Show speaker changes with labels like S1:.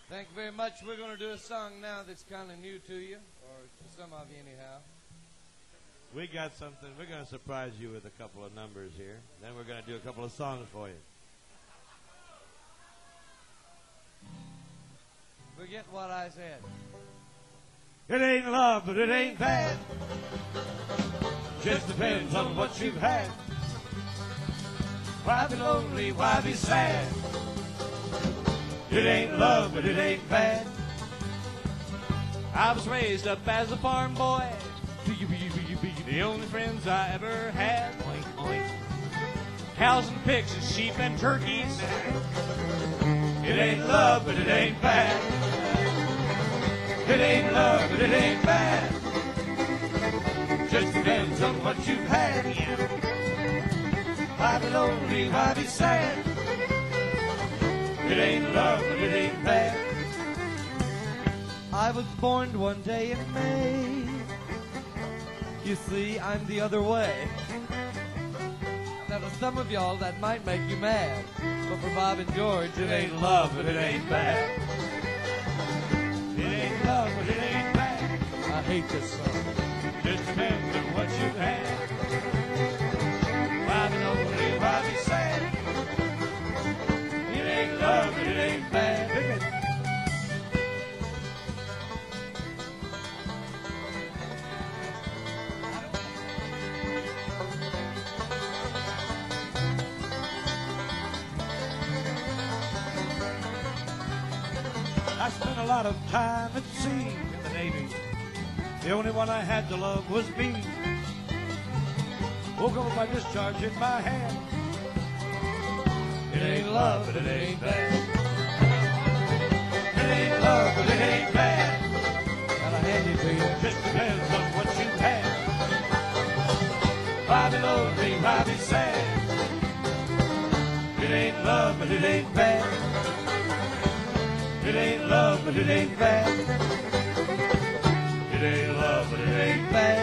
S1: Thank you very much. We're going to do a song now that's kind of new to you, or to some of you anyhow.
S2: We got something. We're going to surprise you with a couple of numbers here. Then we're going to do a couple of songs for you.
S1: Forget what I said.
S2: It ain't love, but it ain't bad. Just depends on what you've had. Why be lonely? Why be sad? It ain't love, but it ain't bad.
S3: I was raised up as a farm boy. The only friends I ever had. Cows and pigs and sheep and turkeys.
S2: It ain't love, but it ain't bad. It ain't love, but it ain't bad. Just depends on what you've had. Why be lonely? Why be sad? It ain't love, but it ain't bad.
S1: I was born one day in May. You see, I'm the other way. Now, to some of y'all, that might make you mad. But for Bob and George,
S2: It ain't love, but it ain't bad. It ain't love, but it ain't bad.
S1: I hate this song.
S2: Just depends on what you've had. Why be lonely? Why be sad? It ain't love, but it ain't bad. I spent a lot of time at sea in the Navy. The only one I had to love was me. Woke up with my discharge in my hand. It ain't love, but it ain't bad. It ain't love, but it ain't bad.
S1: Gotta hand it to you.
S2: Just depends on what you had. Why be lonely, why be sad? It ain't love, but it ain't bad. It ain't love, but it ain't bad. It ain't love, but it ain't bad.